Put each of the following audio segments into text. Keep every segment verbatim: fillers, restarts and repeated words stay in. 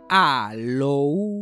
Aló,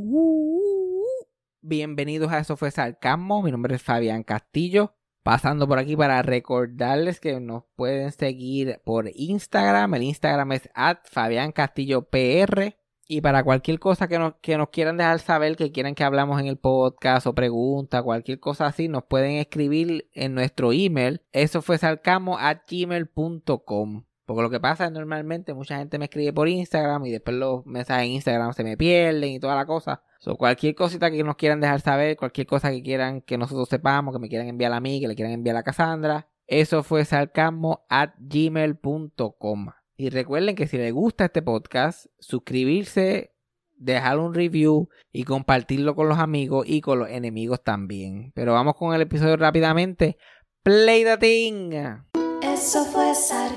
bienvenidos a Eso Fue Sarcasmo. Mi nombre es Fabián Castillo. Pasando por aquí para recordarles que nos pueden seguir por Instagram. El Instagram es at Fabián Castillo P R. Y para cualquier cosa que nos, que nos quieran dejar saber, que quieran que hablamos en el podcast o pregunta, cualquier cosa así, nos pueden escribir en nuestro email. Eso fue sarcasmo at gmail punto com. Porque lo que pasa es normalmente mucha gente me escribe por Instagram y después los mensajes en Instagram se me pierden y toda la cosa. So, cualquier cosita que nos quieran dejar saber, cualquier cosa que quieran que nosotros sepamos, que me quieran enviar a mí, que le quieran enviar a Cassandra, eso fue sarcasmo at gmail punto com. Y recuerden que si les gusta este podcast, suscribirse, dejar un review y compartirlo con los amigos y con los enemigos también. Pero vamos con el episodio rápidamente. Play the thing. Eso fue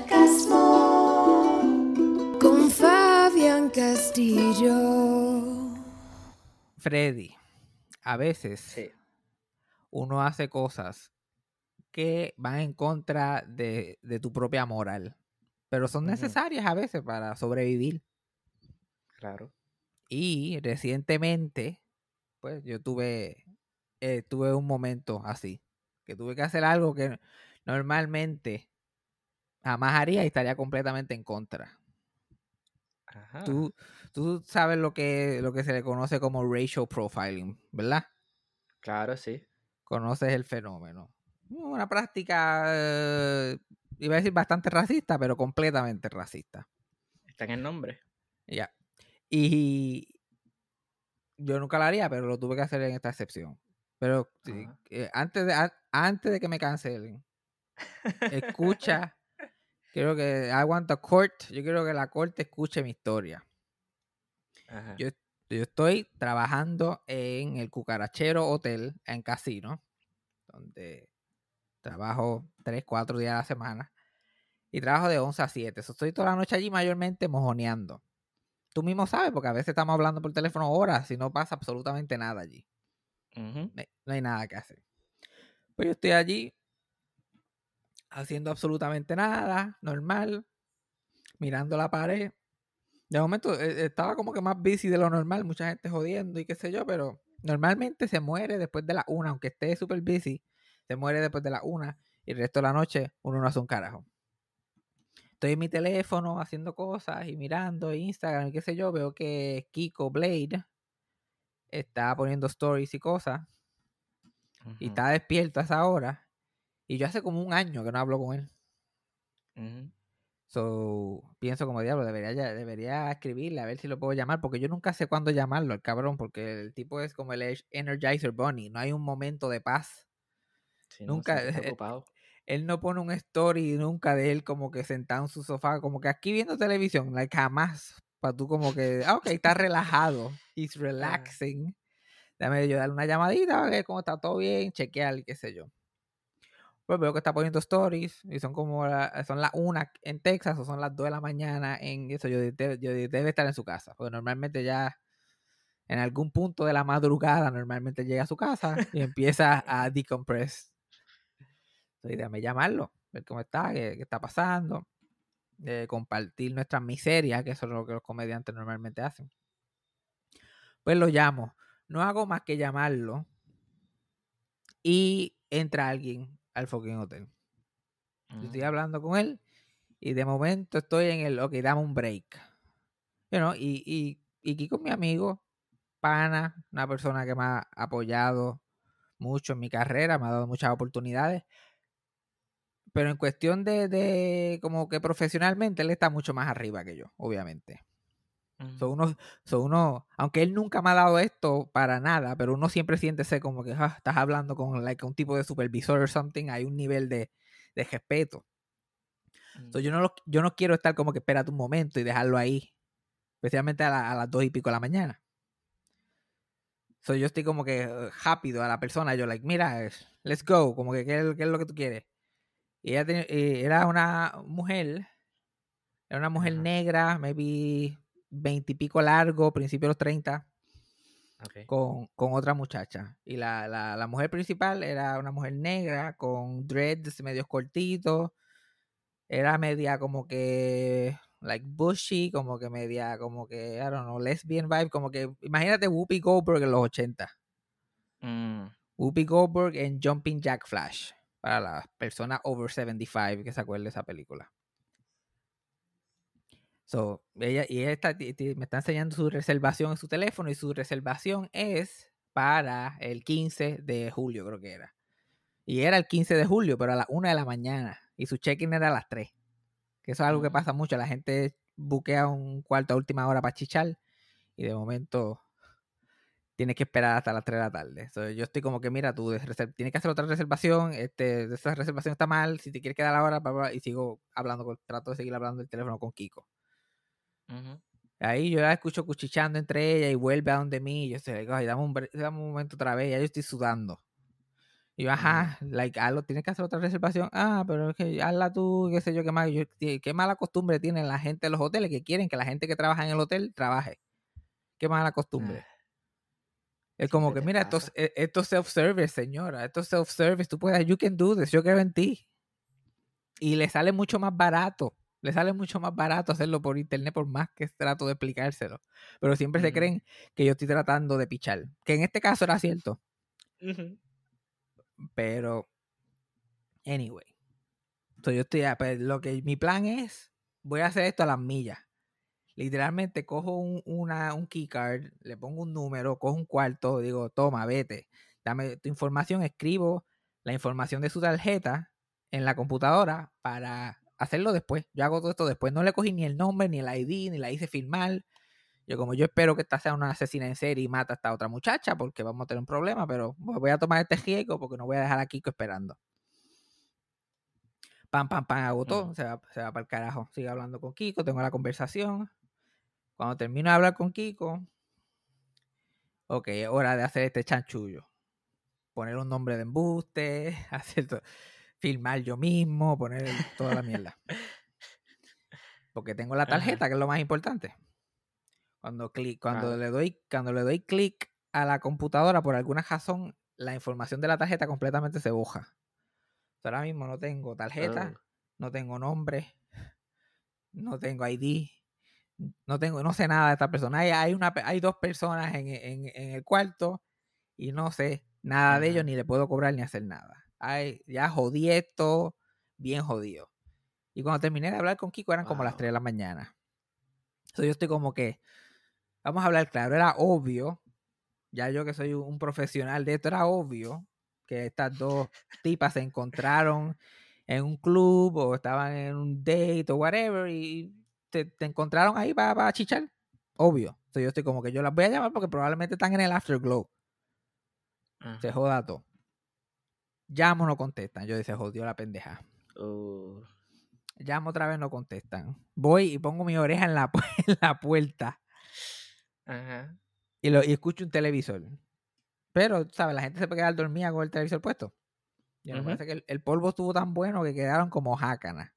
sarcasmo con Fabián Castillo. Freddy, a veces Sí. uno hace cosas que van en contra de, de tu propia moral, pero son Ujú. necesarias a veces para sobrevivir. Claro. Y recientemente, pues yo tuve, eh, tuve un momento así, que tuve que hacer algo que normalmente jamás haría y estaría completamente en contra. Ajá. Tú, tú sabes lo que, lo que se le conoce como racial profiling, ¿verdad? Claro, sí. Conoces el fenómeno. Una práctica, eh, iba a decir bastante racista, pero completamente racista. Está en el nombre. Ya. Y yo nunca lo haría, pero lo tuve que hacer en esta excepción. Pero sí, Ajá. eh, antes, de, a- antes de que me cancelen, escucha, quiero que I want the court, yo quiero que la corte escuche mi historia. Ajá. Yo, yo estoy trabajando en el Cucarachero Hotel en Casino, donde trabajo tres, cuatro días a la semana. Y trabajo de once a siete. So, estoy toda la noche allí mayormente mojoneando. Tú mismo sabes, porque a veces estamos hablando por teléfono horas y no pasa absolutamente nada allí. Ujú. No hay, no hay nada que hacer. Pues yo estoy allí haciendo absolutamente nada, normal, mirando la pared. De momento eh, estaba como que más busy de lo normal, mucha gente jodiendo y qué sé yo, pero normalmente se muere después de la una, aunque esté súper busy, se muere después de la una y el resto de la noche uno no hace un carajo. Estoy en mi teléfono haciendo cosas y mirando Instagram y qué sé yo, veo que Kiko Blade está poniendo stories y cosas y Ujú. está despierto a esa hora y yo hace como un año que no hablo con él. Ujú. So, pienso como diablo, debería, ya- debería escribirle a ver si lo puedo llamar, porque yo nunca sé cuándo llamarlo, el cabrón, porque el tipo es como el Energizer Bunny, no hay un momento de paz. Sí, no, Nunca, siempre está ocupado. él no pone un story nunca de él como que sentado en su sofá, como que aquí viendo televisión, like jamás, para tú como que, ah, ok, está relajado, he's relaxing, déjame yo darle una llamadita, a ver cómo está todo bien, chequear y qué sé yo. Pues veo que está poniendo stories y son como la- son las una en Texas o son las dos de la mañana en eso. Yo, de- yo de- debe estar en su casa, porque normalmente ya en algún punto de la madrugada normalmente llega a su casa y empieza a decompress. Entonces, déjame llamarlo, ver cómo está, qué, qué está pasando, eh, compartir nuestras miserias, que eso es lo que los comediantes normalmente hacen. Pues lo llamo, no hago más que llamarlo y entra alguien al fucking hotel. Yo estoy Mm. hablando con él y de momento estoy en el, ok, dame un break. You know, y, y, y Kiko es mi amigo, pana, una persona que me ha apoyado mucho en mi carrera, me ha dado muchas oportunidades. Pero en cuestión de, de como que profesionalmente, él está mucho más arriba que yo, obviamente. Ujú. So uno, so uno, aunque él nunca me ha dado esto para nada, pero uno siempre siente ser como que ah, estás hablando con like, un tipo de supervisor o something, hay un nivel de, de respeto. So, yo, no lo, yo no quiero estar como que espérate un momento y dejarlo ahí, especialmente a, la, a las dos y pico de la mañana. So, yo estoy como que uh, rápido a la persona, yo like, mira, let's go, como que ¿qué, qué es lo que tú quieres? Y ella ten, eh, era una mujer, era una mujer Ajá. negra, maybe veintipico largo, principio de los treinta, Okay. con, con otra muchacha. Y la, la, la mujer principal era una mujer negra con dreads medios cortitos, era media como que like bushy, como que media, como que, I don't know, lesbian vibe, como que, imagínate Whoopi Goldberg en los ochenta. Mm. Whoopi Goldberg en Jumping Jack Flash, para las personas over setenta y cinco que se acuerden de esa película. So, ella, y ella está, t- t- me está enseñando su reservación en su teléfono, y su reservación es para el quince de julio, creo que era. Y era el quince de julio, pero a las una de la mañana. Y su check-in era a las tres. Que eso es algo que Mm. pasa mucho. La gente buquea un cuarto a última hora para chichar. Y de momento tienes que esperar hasta las tres de la tarde. So, yo estoy como que, mira, tú reser- tienes que hacer otra reservación. Este, esa reservación está mal. Si te quieres quedar ahora, bla, bla, bla, y sigo hablando, con, trato de seguir hablando del teléfono con Kiko. Ujú. Ahí yo la escucho cuchicheando entre ella y vuelve a donde mí. Y yo estoy like, ay, dame un, bre- dame un momento otra vez. Ya yo estoy sudando. Y yo, ajá, like, hazlo, tienes que hacer otra reservación. Ah, pero es que hazla tú, qué sé yo, qué más. Yo, qué qué mala costumbre tienen la gente de los hoteles que quieren que la gente que trabaja en el hotel trabaje. Qué mala costumbre. Ah, Es como siempre que, te mira, esto, es- pasa. e- esto es self-service, señora. Esto es self-service. Tú puedes, you can do this. Yo creo en ti. Y le sale mucho más barato. Le sale mucho más barato hacerlo por internet, por más que trato de explicárselo. Pero siempre se Ujú. creen que yo estoy tratando de pichar. Que en este caso era cierto. Ujú. Pero, anyway. So, yo estoy, ah, pues, lo que mi plan es, voy a hacer esto a las millas. Literalmente cojo un, una, un keycard, le pongo un número, cojo un cuarto, digo, toma, vete, dame tu información, escribo la información de su tarjeta en la computadora para hacerlo después. Yo hago todo esto después. No le cogí ni el nombre, ni el I D, ni la hice firmar. Yo como yo espero que esta sea una asesina en serie y mata a esta otra muchacha, porque vamos a tener un problema, pero voy a tomar este riesgo porque no voy a dejar a Kiko esperando. Pam, pam, pam, hago todo, Ujú. se va, se va para el carajo. Sigo hablando con Kiko, tengo la conversación. Cuando termino de hablar con Kiko, ok, es hora de hacer este chanchullo. Poner un nombre de embuste, hacer todo, filmar yo mismo, poner el- toda la mierda. Porque tengo la tarjeta, Ajá. que es lo más importante. Cuando, clic, cuando Claro. le doy, cuando le doy clic a la computadora, por alguna razón, la información de la tarjeta completamente se boja. Ahora mismo no tengo Oh. tarjeta, no tengo nombre, no tengo I D, no tengo, no sé nada de esta persona. Hay, hay, una, hay dos personas en, en, en el cuarto y no sé nada de ellos, Ajá. ni le puedo cobrar ni hacer nada. Ay, ya jodí esto, bien jodido. Y cuando terminé de hablar con Kiko eran como las tres de Wow. la mañana. Entonces yo estoy como que, vamos a hablar claro, era obvio, ya yo que soy un profesional de esto, era obvio que estas dos tipas se encontraron en un club o estaban en un date o whatever y te, te encontraron ahí para, para chichar. Obvio. Entonces yo estoy como que yo las voy a llamar porque probablemente están en el afterglow. Se Ajá. joda todo. Llamo, no contestan. Yo dice, jodió la pendeja. Oh. Llamo otra vez, no contestan. Voy y pongo mi oreja en la, pu- en la puerta Ajá. y, lo, y escucho un televisor. Pero, ¿sabes? La gente se puede quedar dormida con el televisor puesto. Y me Ujú. parece que el, el polvo estuvo tan bueno que quedaron como jácanas.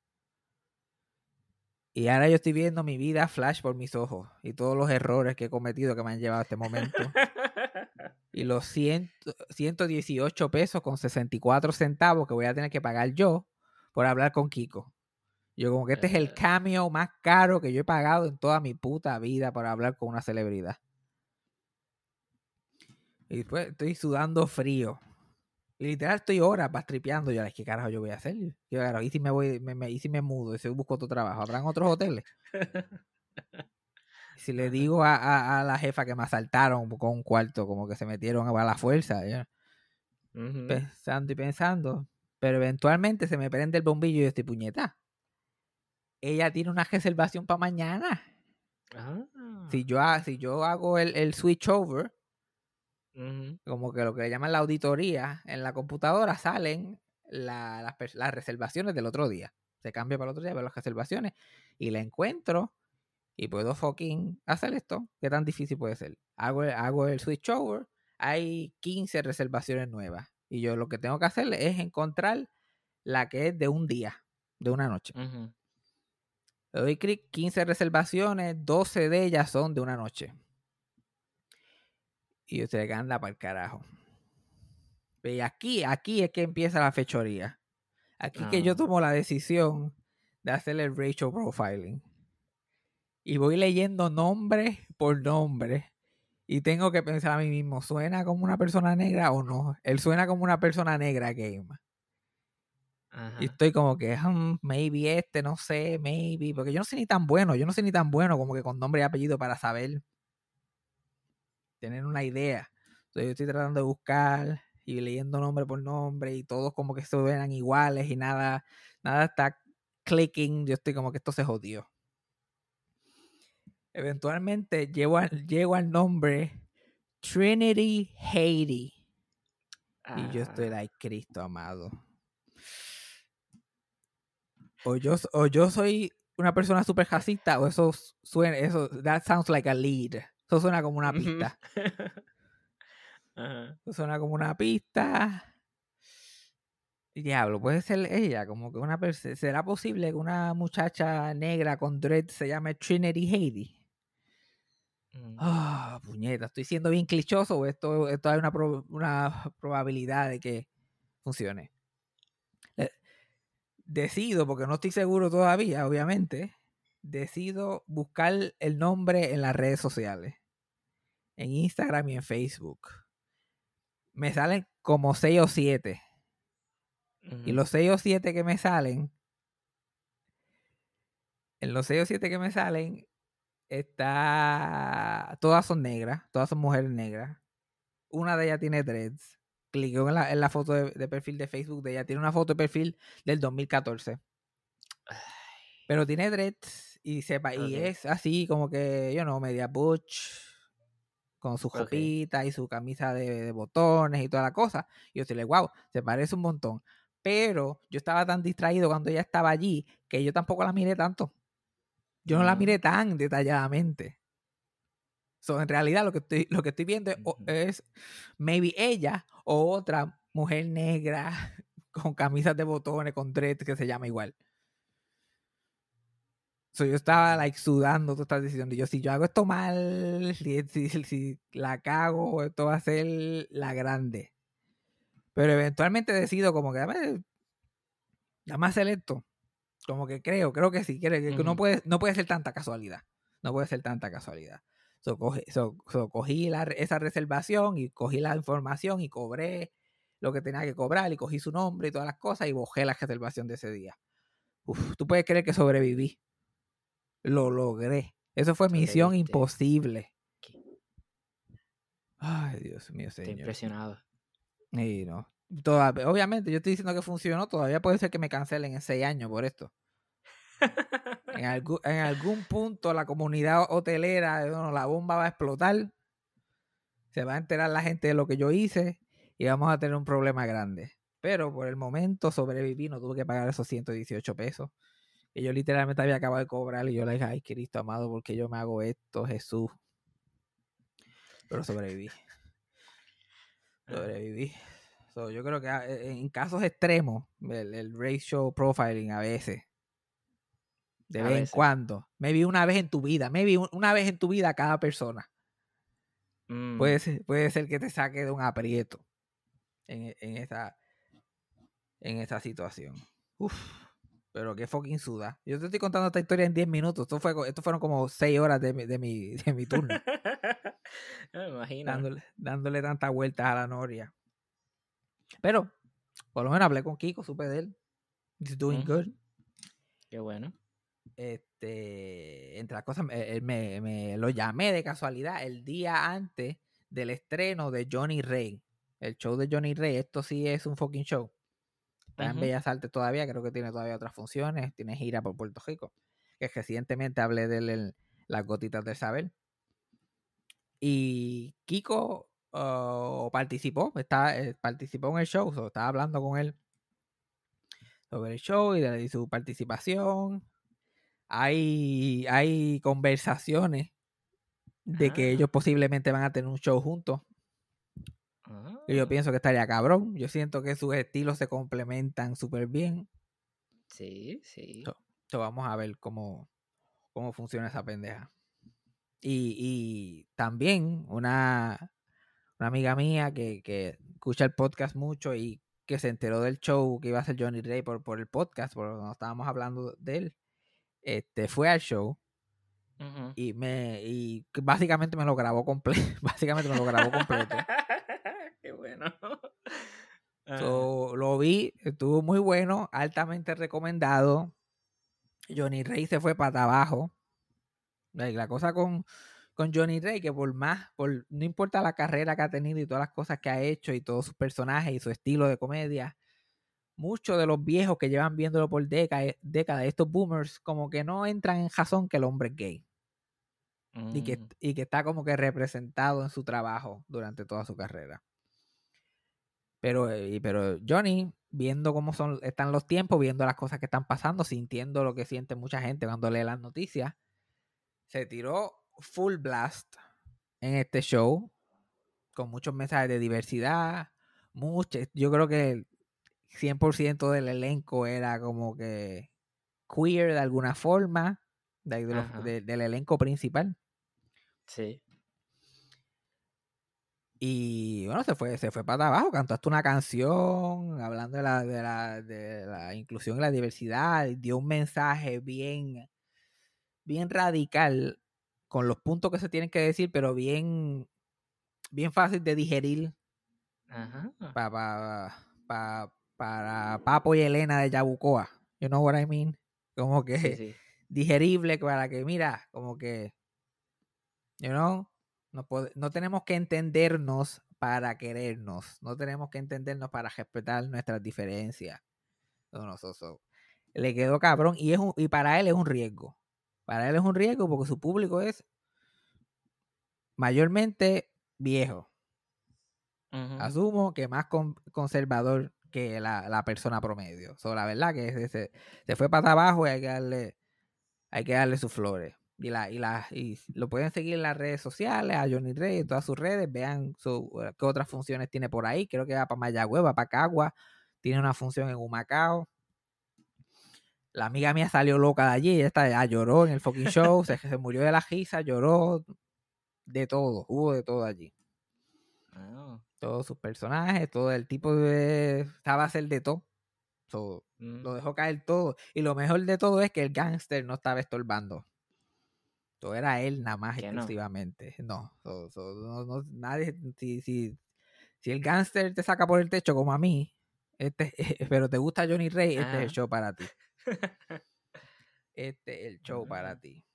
Y ahora yo estoy viendo mi vida flash por mis ojos y todos los errores que he cometido que me han llevado a este momento. Y los cien, ciento dieciocho pesos con sesenta y cuatro centavos que voy a tener que pagar yo por hablar con Kiko. Yo como que este es el Eh, cameo más caro que yo he pagado en toda mi puta vida para hablar con una celebridad. Y después estoy sudando frío. Y literal estoy horas bastripeando. Yo, ¿qué carajo yo voy a hacer? ¿Qué carajo? ¿Y si me voy, me, me- y si me mudo? ¿Y si busco otro trabajo? ¿Habrán otros hoteles? Y si le Ajá. digo a, a- a la jefa que me asaltaron con un cuarto, como que se metieron a la fuerza, yo, Ujú. pensando y pensando. Pero eventualmente se me prende el bombillo y yo estoy puñeta. Ella tiene una reservación para mañana. Ah. Si yo, ha- si yo hago el, el switch over, Ujú. como que lo que le llaman la auditoría, en la computadora salen la- las, pers- las reservaciones del otro día. Se cambia para el otro día, veo las reservaciones y la encuentro y puedo fucking hacer esto. ¿Qué tan difícil puede ser? Hago, el- hago el switch over, hay quince reservaciones nuevas y yo lo que tengo que hacer es encontrar la que es de un día, de una noche. Ujú. Le doy clic, quince reservaciones, doce de ellas son de una noche. Y usted que anda para el carajo. Y aquí, aquí es que empieza la fechoría. Aquí que yo Ah. tomo la decisión de hacer el racial profiling. y voy leyendo nombre por nombre y tengo que pensar a mí mismo, ¿suena como una persona negra o no? Él suena como una persona negra, Game. Y Ajá. estoy como que, hmm, maybe este, no sé, maybe, porque yo no soy ni tan bueno, yo no soy ni tan bueno como que con nombre y apellido para saber, tener una idea. Entonces yo estoy tratando de buscar y leyendo nombre por nombre y todos como que suenan iguales y nada, nada está clicking. Yo estoy como que esto se jodió. Eventualmente llego al, llego al nombre Trinity Haiti. Y yo estoy Ah, like, Cristo amado. O yo, o yo soy una persona súper racista o eso suena, eso, that sounds like a lead. Eso suena como una ujú. pista. Ajá. Eso suena como una pista. Diablo, puede ser ella, como que una persona. ¿Será posible que una muchacha negra con dread se llame Trinity Haiti? Mm. Ah, puñeta, estoy siendo bien clichoso o esto, esto hay una, pro- una probabilidad de que funcione. Eh, Decido, porque no estoy seguro todavía, obviamente, decido buscar el nombre en las redes sociales, en Instagram y en Facebook. Me salen como seis o siete. Y Ujú. los seis o siete que me salen, en los seis o siete que me salen, está. Todas son negras, todas son mujeres negras. Una de ellas tiene dreads. Cliqué en la, en la foto de, de perfil de Facebook de ella. Tiene una foto de perfil del dos mil catorce. Pero tiene dreads y, sepa, y Ok, es así como que, yo no, media butch, con su ok. jopita y su camisa de, de botones y toda la cosa. Y yo estoy wow, se parece un montón. Pero yo estaba tan distraído cuando ella estaba allí que yo tampoco la miré tanto. Yo no la miré Mm, tan detalladamente. So, en realidad lo que estoy, lo que estoy viendo es, o- ujú. es maybe ella o otra mujer negra con camisas de botones, con dreads que se llama igual. So, yo estaba like sudando todas estas decisiones. Y yo, si yo hago esto mal, si, si, si la cago, esto va a ser la grande. Pero eventualmente decido como que dame, dame hacer esto. Como que creo, creo que sí, creo que no Ujú. puede, no puede ser tanta casualidad. No puede ser tanta casualidad. So, cogí, so, so, cogí la, esa reservación y cogí la información y cobré lo que tenía que cobrar y cogí su nombre y todas las cosas y bojé la reservación de ese día. Uf, tú puedes creer que sobreviví. Lo logré. Eso fue misión Sobreviviste. imposible. Qué- Ay, Dios mío, Estoy señor. impresionado. Y no. Todavía, obviamente, yo estoy diciendo que funcionó. Todavía puede ser que me cancelen en seis años por esto. En, algún, en algún punto la comunidad hotelera, bueno, la bomba va a explotar. Se va a enterar la gente de lo que yo hice y vamos a tener un problema grande. Pero por el momento sobreviví, no tuve que pagar esos ciento dieciocho pesos. Que yo literalmente había acabado de cobrar y yo le dije, ay, Cristo amado, ¿por qué yo me hago esto, Jesús? Pero sobreviví. Ah, Sobreviví. So, yo creo que ah, e, en casos extremos, el, el racial profiling a veces, de a vez en veces. cuando, maybe una vez en tu vida, maybe un- una vez en tu vida cada persona, Mm, puede ser, puede ser que te saque de un aprieto en, en esa, en esa situación. Uf, pero qué fucking suda. Yo te estoy contando esta historia en diez minutos. Esto, fue, esto fueron como seis horas de, mi- de, mi, de mi turno, no me imagino. dándole, dándole tantas vueltas a la noria. Pero, por lo menos hablé con Kiko, supe de él. He's doing Ujú. good. Qué bueno. Este, entre las cosas, me, me, me lo llamé de casualidad el día antes del estreno de Johnny Ray. El show de Johnny Ray, esto sí es un fucking show. Está en Ujú. Bellas Artes todavía, creo que tiene todavía otras funciones, tiene gira por Puerto Rico. Que recientemente hablé de él en Las Gotitas del Saber. Y Kiko uh, participó, está, eh, participó en el show, so, estaba hablando con él sobre el show y de su participación. Hay, hay conversaciones de que ellos Ah, posiblemente van a tener un show juntos. Y yo ah, pienso que estaría cabrón. Yo siento que sus estilos se complementan súper bien. sí, sí. So, so vamos a ver cómo, cómo funciona esa pendeja. Y, y también una, una amiga mía que, que escucha el podcast mucho y que se enteró del show que iba a hacer Johnny Ray por, por el podcast, porque no estábamos hablando de él, este, fue al show Ujú. y me y básicamente me lo grabó completo. Básicamente me lo grabó completo. Qué bueno. Ajá. So, lo vi, estuvo muy bueno, altamente recomendado. Johnny Ray se fue para abajo. Like, la cosa con, con Johnny Ray, que por más, por, no importa la carrera que ha tenido y todas las cosas que ha hecho y todos sus personajes y su estilo de comedia, muchos de los viejos que llevan viéndolo por décadas, décadas, estos boomers, como que no entran en razón que el hombre es gay. Y que, Mm. y que está como que representado en su trabajo durante toda su carrera. Pero, eh, pero Johnny, viendo cómo son, están los tiempos, viendo las cosas que están pasando, sintiendo lo que siente mucha gente cuando lee las noticias, se tiró full blast en este show, con muchos mensajes de diversidad, mucho, yo creo que el cien por ciento del elenco era como que queer de alguna forma, de, de los, Ajá. de, del elenco principal. Sí. Y bueno, se fue, se fue para abajo, cantó hasta una canción hablando de la, de la, de la inclusión y la diversidad, dio un mensaje bien, bien radical, con los puntos que se tienen que decir, pero bien, bien fácil de digerir Ajá. pa, pa, pa, para Papo y Elena de Yabucoa. You know what I mean? Como que Sí, sí. digerible para que, mira, como que, you know, no, pod- no tenemos que entendernos para querernos. No tenemos que entendernos para respetar nuestras diferencias. No, no, so- so. Le quedó cabrón y, es un, y para él es un riesgo. Para él es un riesgo porque su público es mayormente viejo. Ujú. Asumo que más con- conservador que la, la persona promedio. So, la verdad que se, se, se fue para abajo y hay que darle, hay que darle sus flores. Y, la, y, la, y lo pueden seguir en las redes sociales, a Johnny Ray, en todas sus redes, vean su, qué otras funciones tiene por ahí. Creo que va para Mayagüez, va para Cagua, tiene una función en Humacao. La amiga mía salió loca de allí, ella está, ah, lloró en el fucking show, se, se murió de la risa, lloró, de todo, hubo de todo allí. Ah. Todos sus personajes, todo el tipo de... Estaba a hacer de todo. So, Mm. lo dejó caer todo. Y lo mejor de todo es que el gángster no estaba estorbando. Todo era él nada más ¿Qué no? exclusivamente. No, so- so, no, no, nadie... Si, si, si el gángster te saca por el techo como a mí, este, pero te gusta Johnny Ray, este es el Ajá. show para ti. Este es el show para Ah. ti.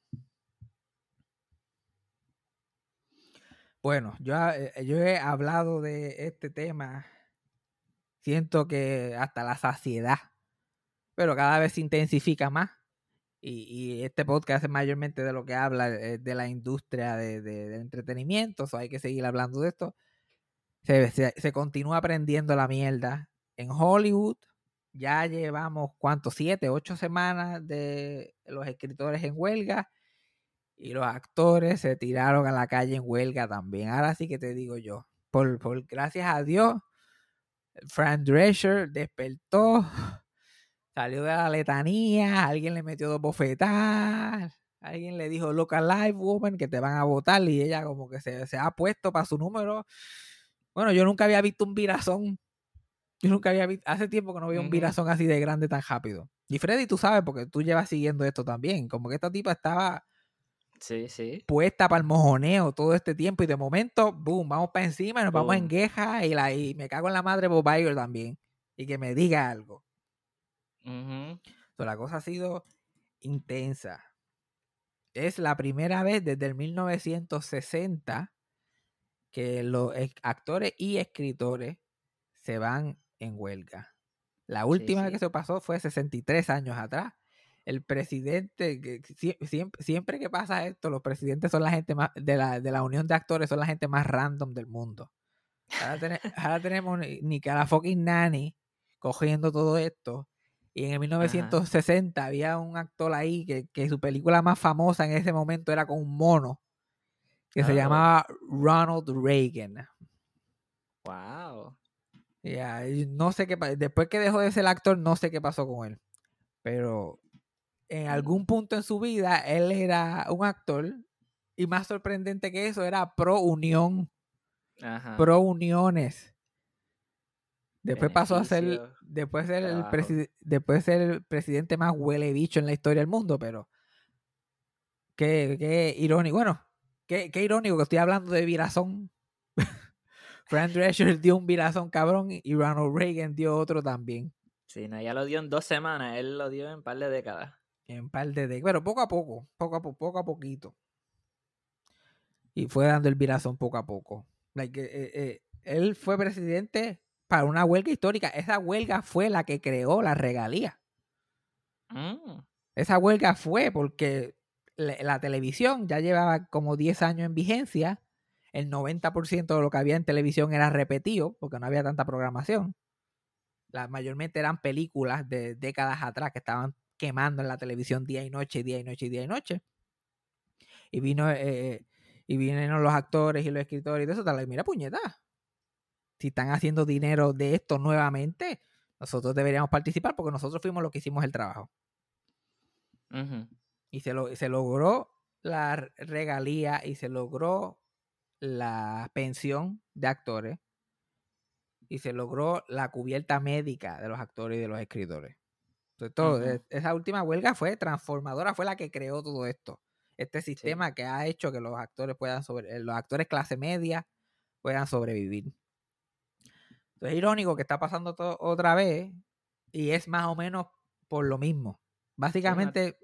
Bueno, yo, eh, yo he hablado de este tema, siento que hasta la saciedad, pero cada vez se intensifica más. Y, y este podcast es mayormente de lo que habla eh, de la industria de, de, del entretenimiento, so hay que seguir hablando de esto. Se, se, se continúa aprendiendo la mierda. En Hollywood ya llevamos, ¿cuántos? Siete, ocho semanas de los escritores en huelga y los actores se tiraron a la calle en huelga también. Ahora sí que te digo yo, por, por gracias a Dios, Fran Drescher despertó, salió de la letanía, alguien le metió dos bofetadas, alguien le dijo look alive woman que te van a votar y ella como que se, se ha puesto para su número. Bueno, yo nunca había visto un virazón. Yo nunca había visto, hace tiempo que no veía un Ujú. virazón así de grande tan rápido. Y Freddy, tú sabes, porque tú llevas siguiendo esto también, como que esta tipa estaba Sí, sí. puesta para el mojoneo todo este tiempo y de momento, boom, vamos para encima y nos vamos en Boom. queja y, la, y me cago en la madre Bob Iger también. Y que me diga algo. Ujú. So, la cosa ha sido intensa. Es la primera vez desde el mil novecientos sesenta que los ex- actores y escritores se van en huelga. La Sí, última vez que sí. se pasó fue sesenta y tres años atrás. El presidente, que sie- siempre, siempre que pasa esto, los presidentes son la gente más, de la, de la unión de actores, son la gente más random del mundo. Ahora, tene- ahora tenemos ni, ni que a la fucking Nani cogiendo todo esto. Y en el Ajá. mil novecientos sesenta había un actor ahí que, que su película más famosa en ese momento era con un mono que se Oh. llamaba Ronald Reagan. Wow. Ya, y no sé qué pa- después que dejó de ser actor, no sé qué pasó con él. Pero en algún punto en su vida, él era un actor. Y más sorprendente que eso, era pro unión, Ajá. pro uniones. Después pasó a ser, Beneficio. después de ser el Trabajo. preside- después de ser el presidente más huele bicho en la historia del mundo, pero Qué, qué irónico. Bueno, qué, qué irónico que estoy hablando de virazón. Fran Drescher dio un virazón cabrón y Ronald Reagan dio otro también. Sí, no, ya lo dio en dos semanas, él lo dio en un par de décadas. En par de décadas. Pero poco a poco, poco a poco, poco a poquito. Y fue dando el virazón poco a poco. Like, eh, eh, él fue presidente para una huelga histórica. Esa huelga fue la que creó la regalía. Mm. Esa huelga fue porque la, la televisión ya llevaba como diez años en vigencia. El noventa por ciento de lo que había en televisión era repetido porque no había tanta programación. La, mayormente eran películas de décadas atrás que estaban quemando en la televisión día y noche, día y noche, día y noche. Y vino eh, y vinieron los actores y los escritores y de eso. Tal, mira, puñeta, si están haciendo dinero de esto nuevamente, nosotros deberíamos participar porque nosotros fuimos los que hicimos el trabajo. Uh-huh. Y se, lo, se logró la regalía y se logró la pensión de actores y se logró la cubierta médica de los actores y de los escritores. Entonces, todo, Uh-huh. esa última huelga fue transformadora, fue la que creó todo esto. Este sistema sí. que ha hecho que los actores puedan sobre, los actores clase media puedan sobrevivir. Entonces, es irónico que está pasando todo otra vez y es más o menos por lo mismo. Básicamente, sí,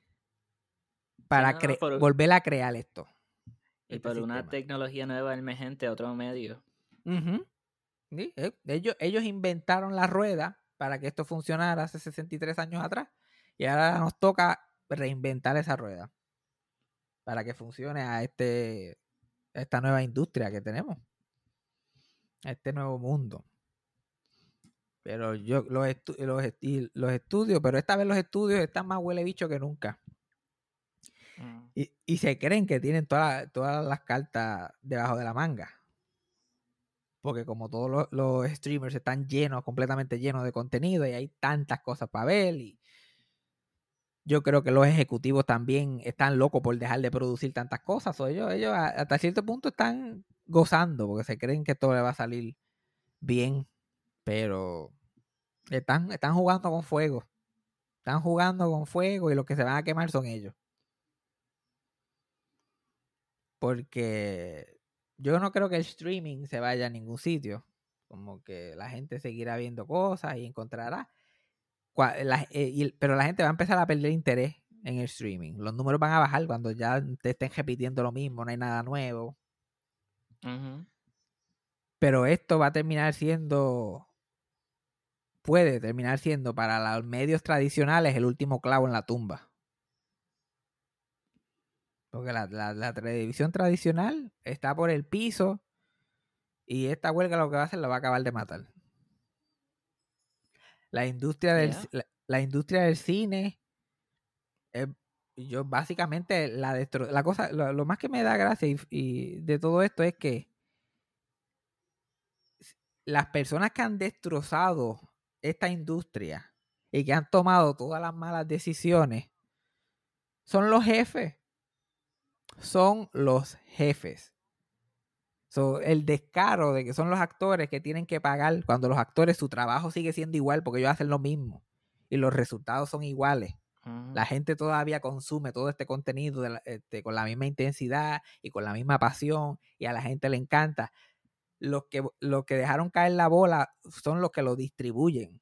no, para sí, no, por, volver a crear esto. Y este por sistema. Una tecnología nueva emergente, otro medio. Uh-huh. Sí, eh, ellos, ellos inventaron la rueda para que esto funcionara hace sesenta y tres años atrás y ahora nos toca reinventar esa rueda para que funcione a este a esta nueva industria que tenemos, a este nuevo mundo. Pero yo los, estu los, estu los estudios, pero esta vez los estudios están más huele bicho que nunca. Mm. Y, y se creen que tienen toda, todas las cartas debajo de la manga. Porque como todos los, los streamers están llenos, completamente llenos de contenido y hay tantas cosas para ver. Y yo creo que los ejecutivos también están locos por dejar de producir tantas cosas. O ellos, ellos hasta cierto punto están gozando porque se creen que todo le va a salir bien. Pero están, están jugando con fuego. Están jugando con fuego y los que se van a quemar son ellos. Porque yo no creo que el streaming se vaya a ningún sitio. Como que la gente seguirá viendo cosas y encontrará. La, eh, y, pero la gente va a empezar a perder interés en el streaming. Los números van a bajar cuando ya te estén repitiendo lo mismo, no hay nada nuevo. Uh-huh. Pero esto va a terminar siendo... Puede terminar siendo para los medios tradicionales el último clavo en la tumba. Porque la, la, la televisión tradicional está por el piso y esta huelga lo que va a hacer lo va a acabar de matar. La industria del, yeah. la, la industria del cine, eh, yo básicamente la destro la cosa, lo, lo más que me da gracia y, y de todo esto es que las personas que han destrozado esta industria y que han tomado todas las malas decisiones son los jefes. Son los jefes. So, el descaro de que son los actores que tienen que pagar cuando los actores su trabajo sigue siendo igual porque ellos hacen lo mismo y los resultados son iguales. Uh-huh. La gente todavía consume todo este contenido de la, este, con la misma intensidad y con la misma pasión y a la gente le encanta. Los que, los que dejaron caer la bola son los que lo distribuyen.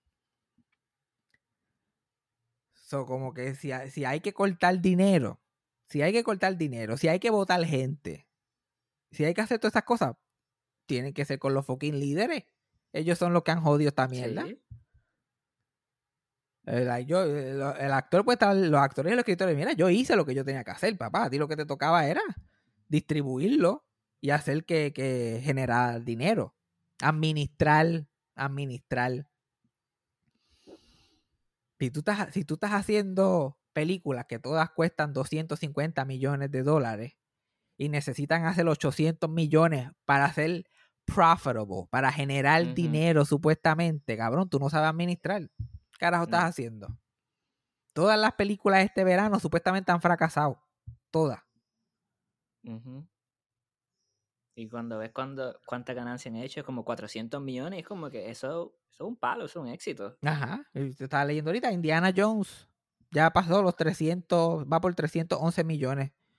So, como que si, si hay que cortar dinero, si hay que cortar dinero, si hay que votar gente, si hay que hacer todas esas cosas, tienen que ser con los fucking líderes. Ellos son los que han jodido esta mierda. Sí. El, yo, el, el actor puede estar, los actores y los escritores, mira, yo hice lo que yo tenía que hacer, papá. A ti lo que te tocaba era distribuirlo y hacer que, que generar dinero. Administrar, administrar. Si tú estás, si tú estás haciendo películas que todas cuestan doscientos cincuenta millones de dólares y necesitan hacer ochocientos millones para ser profitable, para generar uh-huh. dinero supuestamente, cabrón, tú no sabes administrar. ¿Qué carajo no. estás haciendo? Todas las películas este verano supuestamente han fracasado. Todas. Uh-huh. Y cuando ves cuando, cuánta ganancia han hecho, es como cuatrocientos millones, es como que eso, eso es un palo, eso es un éxito. Ajá. Te estaba leyendo ahorita, Indiana Jones ya pasó los trescientos, va por trescientos once millones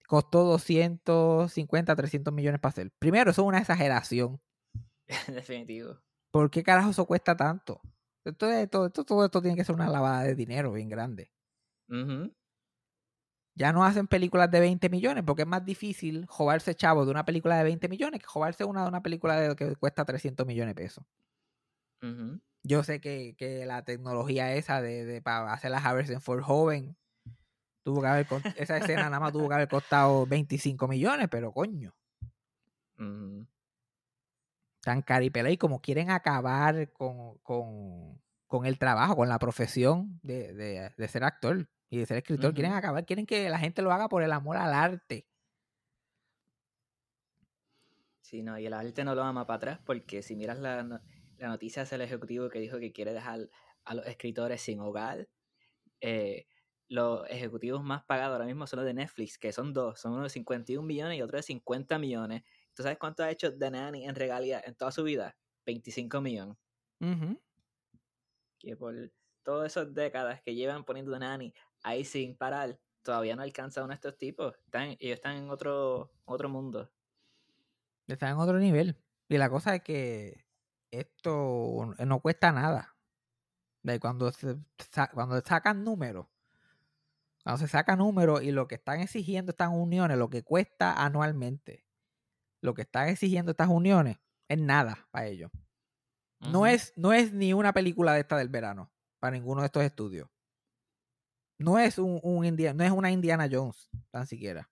costó doscientos cincuenta, trescientos millones para hacer. Primero, eso es una exageración. Definitivo. ¿Por qué carajo eso cuesta tanto? Esto, esto, esto, todo esto tiene que ser una lavada de dinero bien grande. Uh-huh. Ya no hacen películas de veinte millones porque es más difícil jobarse chavo de una película de veinte millones que jobarse una de una película de, que cuesta trescientos millones de pesos. Uh-huh. Yo sé que, que la tecnología esa de, de para hacer la Harrison Ford joven, tuvo que haber, esa escena nada más tuvo que haber costado veinticinco millones, pero coño. Uh-huh. Tan caripela y como quieren acabar con, con, con el trabajo, con la profesión de, de, de ser actor y de ser escritor, uh-huh. quieren acabar, quieren que la gente lo haga por el amor al arte. Sí, no, y el arte no lo ama para atrás porque si miras la, la noticia es el ejecutivo que dijo que quiere dejar a los escritores sin hogar. Eh, los ejecutivos más pagados ahora mismo son los de Netflix, que son dos, son uno de cincuenta y un millones y otro de cincuenta millones. ¿Tú sabes cuánto ha hecho The Nanny en regalía en toda su vida? veinticinco millones. Uh-huh. Que por todas esas décadas que llevan poniendo The Nanny ahí sin parar, todavía no alcanza a uno de estos tipos. Están, ellos están en otro, otro mundo. Están en otro nivel. Y la cosa es que esto no cuesta nada. De cuando, se, cuando sacan números, cuando se saca números y lo que están exigiendo estas uniones, lo que cuesta anualmente, lo que están exigiendo estas uniones, es nada para ellos. Uh-huh. No es, no es ni una película de esta del verano para ninguno de estos estudios. No es un, un Indiana, no es una Indiana Jones, tan siquiera.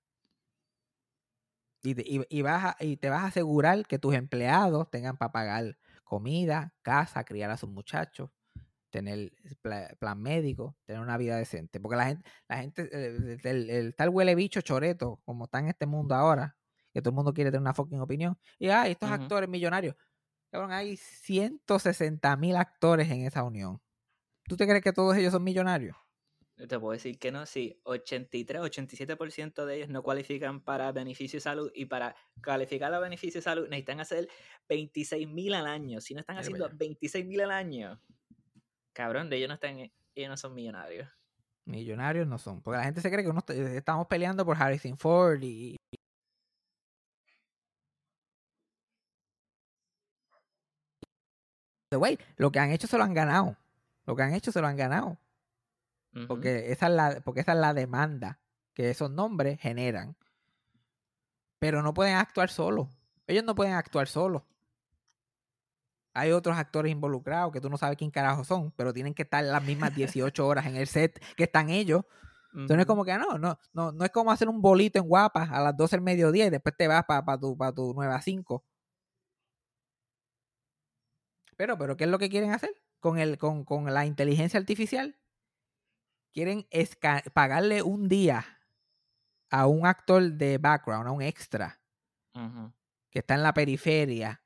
Y te, y, y, vas a, y te vas a asegurar que tus empleados tengan para pagar comida, casa, criar a sus muchachos, tener plan, plan médico, tener una vida decente. Porque la gente, la gente, el, el, el tal huele bicho choreto, como está en este mundo ahora, que todo el mundo quiere tener una fucking opinión. Y ay, estos uh-huh. actores millonarios. Cabrón, hay ciento sesenta mil actores en esa unión. ¿Tú te crees que todos ellos son millonarios? Te puedo decir que no, sí, ochenta y tres, ochenta y siete por ciento de ellos no cualifican para beneficio de salud y para calificar a beneficio de salud necesitan hacer veintiséis mil al año. Si no están Mira haciendo veintiséis mil al año, cabrón, de ellos no están, ellos no son millonarios. Millonarios no son, porque la gente se cree que uno estamos peleando por Harrison Ford y... Güey, lo que han hecho se lo han ganado. Lo que han hecho se lo han ganado. Uh-huh. Porque, esa es la, porque esa es la demanda que esos nombres generan. Pero no pueden actuar solos. Ellos no pueden actuar solos. Hay otros actores involucrados que tú no sabes quién carajo son, pero tienen que estar las mismas dieciocho horas en el set que están ellos. Uh-huh. Entonces no es como que no, no, no, no es como hacer un bolito en Guapa a las doce del mediodía y después te vas para pa tu, pa tu nueve a cinco. Pero, pero, ¿qué es lo que quieren hacer con, el, con, con la inteligencia artificial? Quieren esca- pagarle un día a un actor de background, a un extra, uh-huh. que está en la periferia,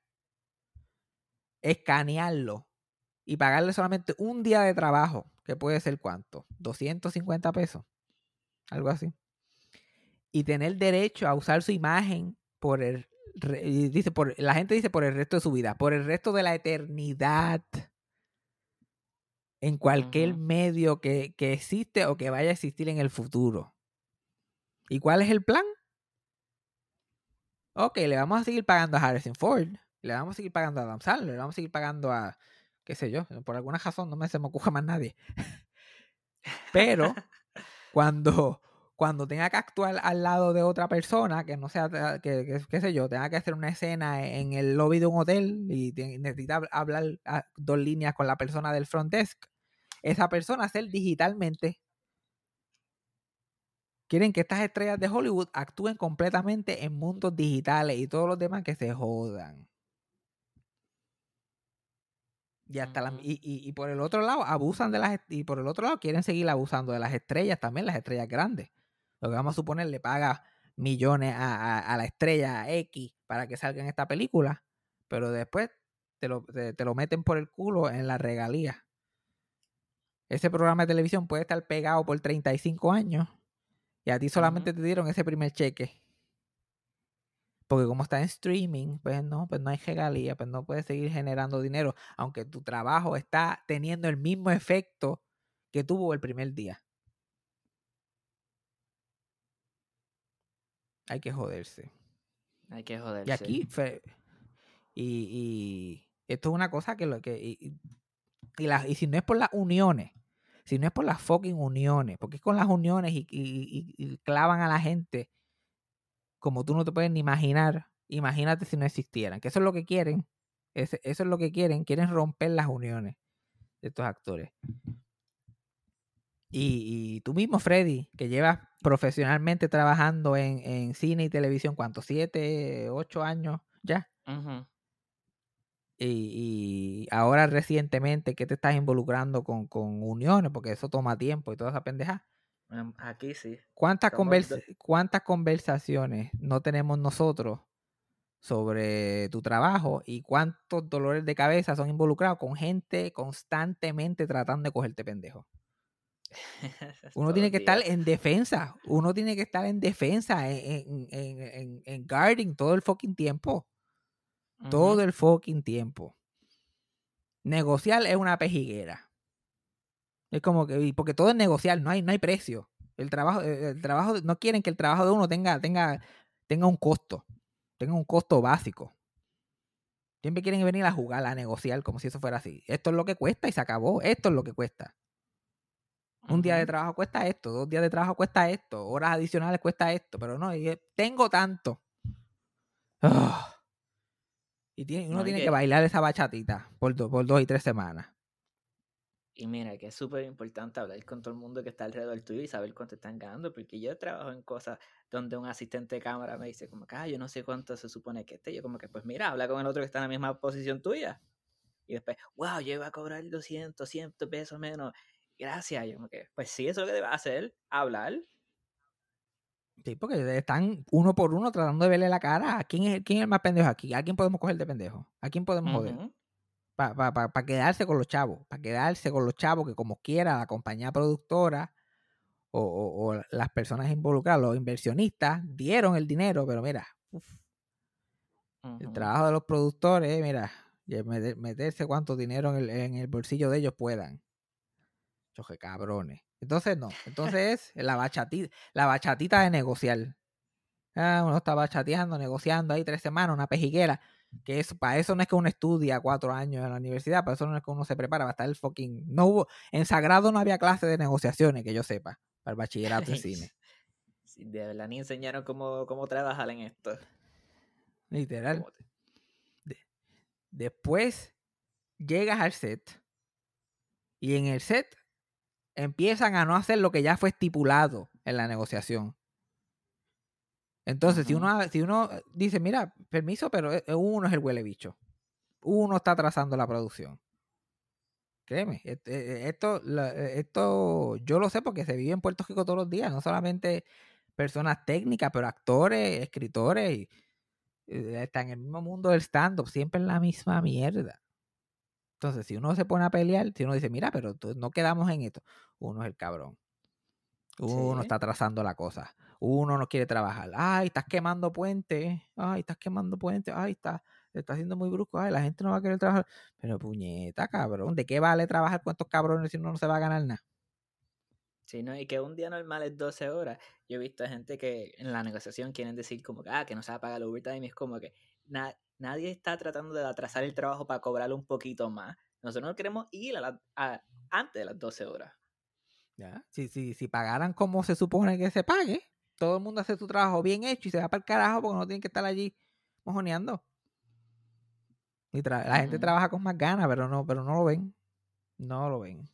escanearlo y pagarle solamente un día de trabajo, que puede ser ¿cuánto? doscientos cincuenta pesos, algo así. Y tener derecho a usar su imagen por el, dice, por, la gente dice por el resto de su vida, por el resto de la eternidad, en cualquier uh-huh. medio que, que existe o que vaya a existir en el futuro. ¿Y cuál es el plan? Ok, le vamos a seguir pagando a Harrison Ford, le vamos a seguir pagando a Adam Sandler, le vamos a seguir pagando a, qué sé yo, por alguna razón no me se me ocurre más nadie. Pero cuando, cuando tenga que actuar al lado de otra persona, que no sea, que, que qué sé yo, tenga que hacer una escena en el lobby de un hotel y te, necesita hablar dos líneas con la persona del front desk, esa persona hacer digitalmente. Quieren que estas estrellas de Hollywood actúen completamente en mundos digitales y todos los demás que se jodan. Y, hasta uh-huh. la, y, y, y por el otro lado abusan de las y por el otro lado quieren seguir abusando de las estrellas también, las estrellas grandes. Lo que vamos a suponer le paga millones a, a, a la estrella X para que salga en esta película, pero después te lo, te, te lo meten por el culo en la regalía. Ese programa de televisión puede estar pegado por treinta y cinco años y a ti solamente uh-huh. te dieron ese primer cheque. Porque como está en streaming, pues no, pues no hay regalía, pues no puedes seguir generando dinero, aunque tu trabajo está teniendo el mismo efecto que tuvo el primer día. hay que joderse. Hay que joderse. Y aquí, fe, y, y esto es una cosa que lo que... Y, y, la, y si no es por las uniones, si no es por las fucking uniones, porque es con las uniones y, y, y, y clavan a la gente como tú no te puedes ni imaginar, imagínate si no existieran, que eso es lo que quieren, eso, eso es lo que quieren, quieren romper las uniones de estos actores. Y, y tú mismo, Freddy, que llevas profesionalmente trabajando en, en cine y televisión, ¿cuántos? ¿Siete, ocho años ya? Uh-huh. Y, y ahora recientemente, ¿qué te estás involucrando con, con uniones? Porque eso toma tiempo y toda esa pendeja. Um, aquí sí. ¿Cuántas, convers do- ¿Cuántas conversaciones no tenemos nosotros sobre tu trabajo y cuántos dolores de cabeza son involucrados con gente constantemente tratando de cogerte pendejo? Uno Todos tiene los que estar días. en defensa, uno tiene que estar en defensa, en, en, en, en, en guarding todo el fucking tiempo. Uh-huh. Todo el fucking tiempo. Negociar es una pejiguera. Es como que, porque todo es negociar, no hay, no hay precio. El trabajo, el trabajo, no quieren que el trabajo de uno tenga, tenga, tenga un costo, tenga un costo básico. Siempre quieren venir a jugar, a negociar, como si eso fuera así. Esto es lo que cuesta y se acabó. Esto es lo que cuesta. Un uh-huh. día de trabajo cuesta esto, dos días de trabajo cuesta esto, horas adicionales cuesta esto, pero no, y tengo tanto. Oh. Y tiene, uno No, tiene que, que bailar esa bachatita por, do, por dos y tres semanas. Y mira, que es súper importante hablar con todo el mundo que está alrededor tuyo y saber cuánto están ganando, porque yo trabajo en cosas donde un asistente de cámara me dice como que, ah, yo no sé cuánto se supone que esté. Yo como que, pues mira, habla con el otro que está en la misma posición tuya. Y después, wow, yo iba a cobrar doscientos, cien pesos menos. Gracias. Yo como que, pues sí, eso es lo que debes hacer, hablar. Sí, porque están uno por uno tratando de verle la cara. ¿Quién es, quién es el más pendejo aquí? ¿A quién podemos coger de pendejo? ¿A quién podemos uh-huh. joder? Para pa, pa, pa quedarse con los chavos. Para quedarse con los chavos que como quiera la compañía productora o, o, o las personas involucradas, los inversionistas, dieron el dinero, pero mira, uf, uh-huh. el trabajo de los productores, mira, meter, meterse cuánto dinero en el, en el bolsillo de ellos puedan. Choje cabrones. Entonces no, entonces es la bachatita, la bachatita de negociar. Ah, uno está bachateando, negociando ahí tres semanas, una pejiguera. Que eso, para eso no es que uno estudia cuatro años en la universidad, para eso no es que uno se prepara, para estar el fucking. No hubo, en Sagrado no había clase de negociaciones, que yo sepa, para el bachillerato en cine. Sí, de verdad ni enseñaron cómo, cómo trabajar en esto. Literal. De, después llegas al set y en el set empiezan a no hacer lo que ya fue estipulado en la negociación. Entonces, uh-huh. si, uno, si uno dice, mira, permiso, pero uno es el huele bicho. Uno está atrasando la producción. Créeme, esto, esto yo lo sé porque se vive en Puerto Rico todos los días. No solamente personas técnicas, pero actores, escritores. Y, están en el mismo mundo del stand-up, siempre en la misma mierda. Entonces, si uno se pone a pelear, si uno dice, mira, pero no quedamos en esto, uno es el cabrón. Uno sí. está atrasando la cosa. Uno no quiere trabajar. Ay, estás quemando puentes. Ay, estás quemando puentes. Ay, está, está haciendo muy brusco. Ay, la gente no va a querer trabajar. Pero puñeta, cabrón. ¿De qué vale trabajar con estos cabrones si uno no se va a ganar nada? Sí, no, y que un día normal es doce horas. Yo he visto gente que en la negociación quieren decir como que, ah, que no se va a pagar el overtime. Y es como que na nadie está tratando de atrasar el trabajo para cobrarlo un poquito más. Nosotros no queremos ir a la, a, antes de las doce horas. Ya, si, si, si pagaran como se supone que se pague, todo el mundo hace su trabajo bien hecho y se va para el carajo porque no tienen que estar allí mojoneando. Y la uh-huh. gente trabaja con más ganas, pero no, pero no lo ven. No lo ven.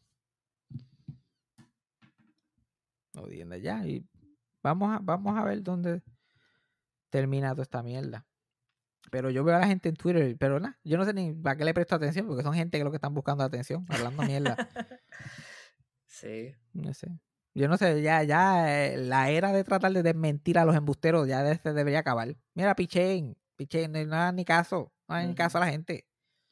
No vienen allá. Y vamos a, vamos a ver dónde termina toda esta mierda. Pero yo veo a la gente en Twitter, pero nada, yo no sé ni para qué le presto atención, porque son gente que lo que están buscando atención, hablando mierda. Sí. No sé. Yo no sé, ya, ya eh, la era de tratar de desmentir a los embusteros ya de, de debería acabar. Mira, Pichén, Pichén, no, no da ni caso, no da uh-huh. ni caso a la gente.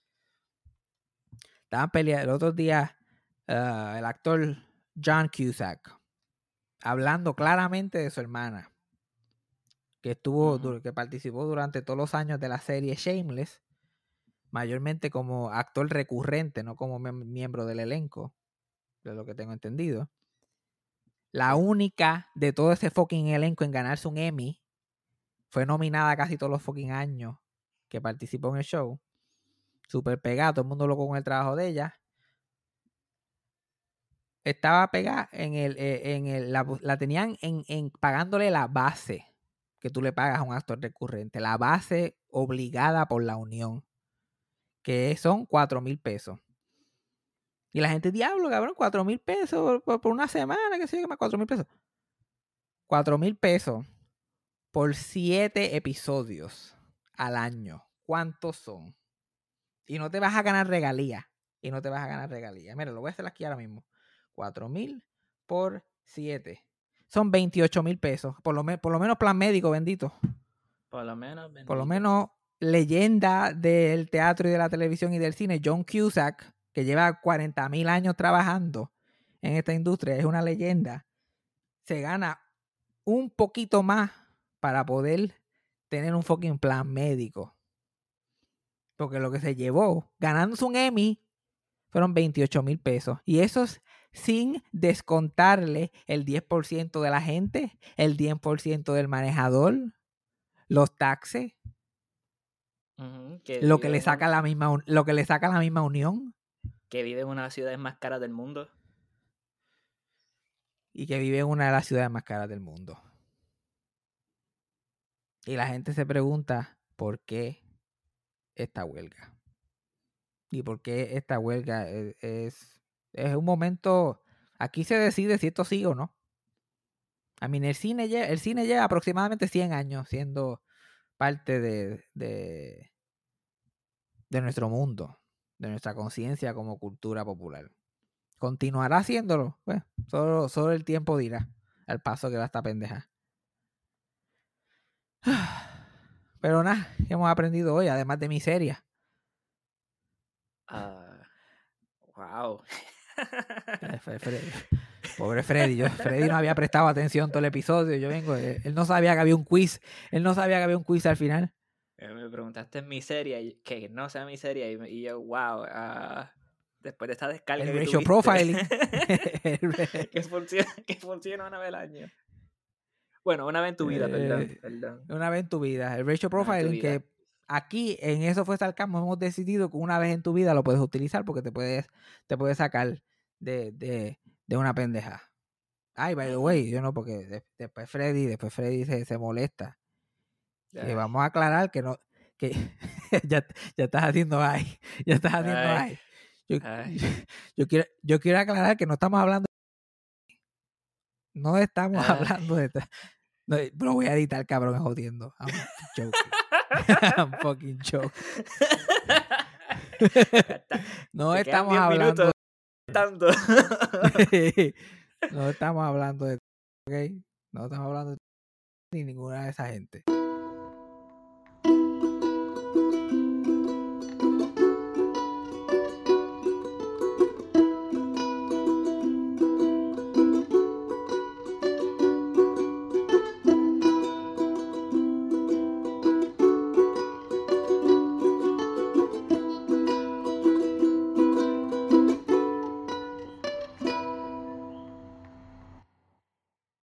Estaban peleando el otro día uh, el actor John Cusack hablando claramente de su hermana, que estuvo, uh-huh. que participó durante todos los años de la serie Shameless, mayormente como actor recurrente, no como miembro del elenco, de lo que tengo entendido. La sí. única de todo ese fucking elenco en ganarse un Emmy fue nominada casi todos los fucking años que participó en el show. Súper pegada, todo el mundo loco con el trabajo de ella. Estaba pegada en el, eh, en el la, la tenían en, en pagándole la base que tú le pagas a un actor recurrente, la base obligada por la unión, que son cuatro mil pesos. Y la gente, diablo, cabrón, cuatro mil pesos por, por, por una semana, que sé yo, más cuatro mil pesos. cuatro mil pesos por siete episodios al año. ¿Cuántos son? Y no te vas a ganar regalías. Y no te vas a ganar regalías. Mira, lo voy a hacer aquí ahora mismo. cuatro mil por siete. Son veintiocho mil pesos. Por lo, me, por lo menos plan médico, bendito. Por lo menos, bendito. Por lo menos leyenda del teatro y de la televisión y del cine, John Cusack, que lleva cuarenta mil años trabajando en esta industria, es una leyenda. Se gana un poquito más para poder tener un fucking plan médico. Porque lo que se llevó ganándose un Emmy fueron veintiocho mil pesos. Y eso es sin descontarle el diez por ciento de la gente, el diez por ciento del manejador, los taxes, uh-huh, que lo que le en saca un- la misma lo que le saca la misma unión que vive en una de las ciudades más caras del mundo. y que vive en una de las ciudades más caras del mundo. Y la gente se pregunta por qué esta huelga. Y por qué esta huelga es, es, es un momento. Aquí se decide si esto sigue o no. A mí el cine, lleva, el cine lleva aproximadamente cien años siendo parte de, de, de nuestro mundo, de nuestra conciencia como cultura popular. ¿Continuará haciéndolo? Pues solo, solo el tiempo dirá al paso que va esta pendeja. Pero nada, ¿qué hemos aprendido hoy? Además de miseria. Uh, wow. Freddy. Pobre Freddy. Yo, Freddy no había prestado atención todo el episodio. Yo vengo, él, él no sabía que había un quiz. Él no sabía que había un quiz al final. Me preguntaste miseria, que no sea miseria, y, y yo, wow, uh, después de esta descarga El que ratio tuviste, profiling. que, funciona, que funciona una vez al año. Bueno, una vez en tu vida, eh, perdón, perdón. Una vez en tu vida. El ratio Una vez en tu profiling, vida. que aquí en Eso Fue Sarcasmo hemos decidido que una vez en tu vida lo puedes utilizar porque te puedes, te puedes sacar de, de, de una pendeja. Ay, by the way, yo no, porque de, después Freddy, después Freddy se, se molesta. Que vamos a aclarar que no, que ya, ya estás haciendo ay, ya estás haciendo ay. ay. Yo, ay. yo, quiero, yo quiero aclarar que no estamos hablando, no estamos ay. hablando de, no, lo voy a editar, cabrón, jodiendo. I'm joking. I'm fucking joking. No Te estamos hablando de... tanto. No estamos hablando de, okay? No estamos hablando de ni ninguna de esa gente.